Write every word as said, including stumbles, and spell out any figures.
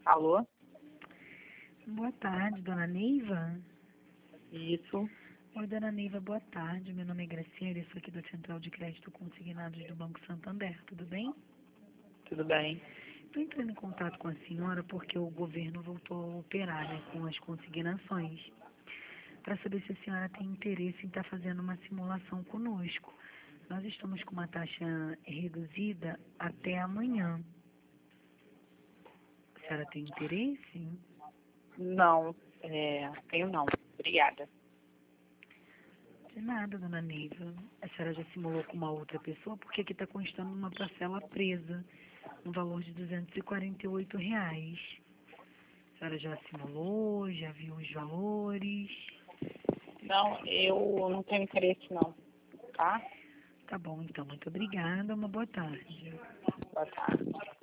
Alô? Boa tarde, dona Neiva. Isso. Oi, dona Neiva, boa tarde. Meu nome é Graciela, eu sou aqui da Central de Crédito Consignados do Banco Santander, tudo bem? Tudo bem? Estou entrando em contato com a senhora porque o governo voltou a operar, né, com as consignações, para saber se a senhora tem interesse em estar fazendo uma simulação conosco. Nós estamos com uma taxa reduzida até amanhã. A senhora tem interesse? Não, é, tenho não. Obrigada. De nada, dona Neiva. A senhora já simulou com uma outra pessoa, porque aqui está constando uma parcela presa, no valor de duzentos e quarenta e oito reais. A senhora já simulou, já viu os valores? Não, eu não tenho interesse não, tá? Tá bom, então. Muito obrigada. Uma boa tarde. Boa tarde.